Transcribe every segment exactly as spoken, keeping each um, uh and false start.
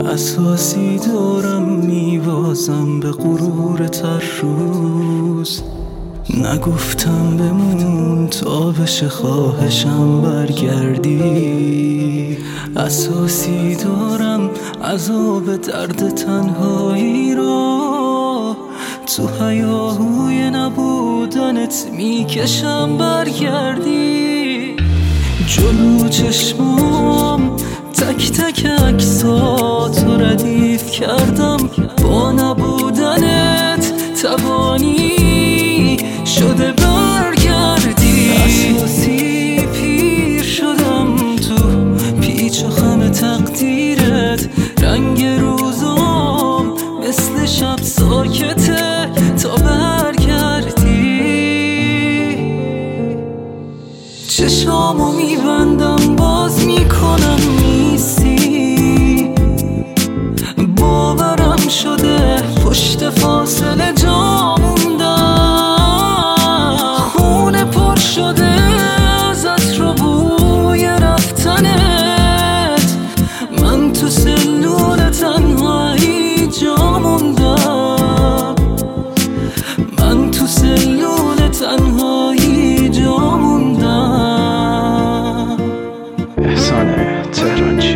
اساسی دارم میوازم به غرور تر روز. نگفتم بمون تا بشه خواهشم برگردی. اساسی دارم عذاب درد تنهایی را، تو هیاهوی نبودنت میکشم برگردی. جلو چشمام تک تک عکساتو ردیف کردم، با نبودنت توانی شده برگردی. اساسی پیر شدم تو پیچ و خم تقدیرت، رنگ روزام مثل شب ساکته تا برگردی. چشامو میبندم باز میکنم نیستی، باورم شده پشت فاصله جا موندم. خونه پر شده از عطر و بوی رفتنت، من تو سلول تنهایی جا موندم. من تو سلول تنهایی جا موندم. احسان تهرانچی.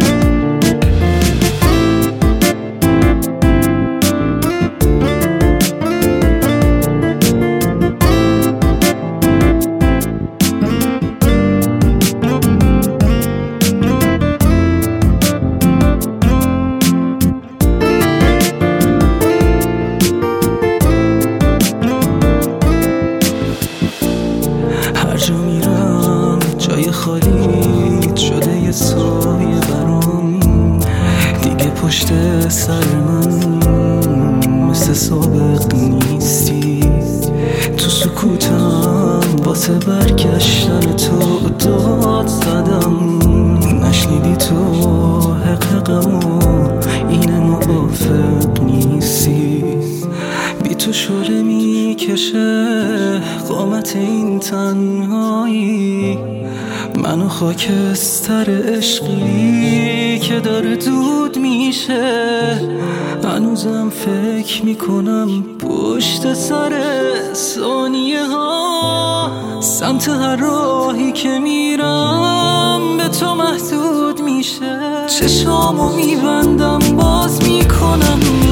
هر جا میرم جای خالی شده یه سایه برام، دیگه پشت سر من مثل سابق نیستی. تو سکوتم واسه برگشتن تو داد زدم، نشنیدی تو حقیقمو اینه موافق نیستی. بی تو شوره میکشه قامت این تنهایی، منو خاکستر عشقی که داره دود میشه. هنوزم فکر میکنم پشت سر ثانیه ها، سمت هر راهی که میرم به تو محدود میشه. چشامو میبندم باز میکنم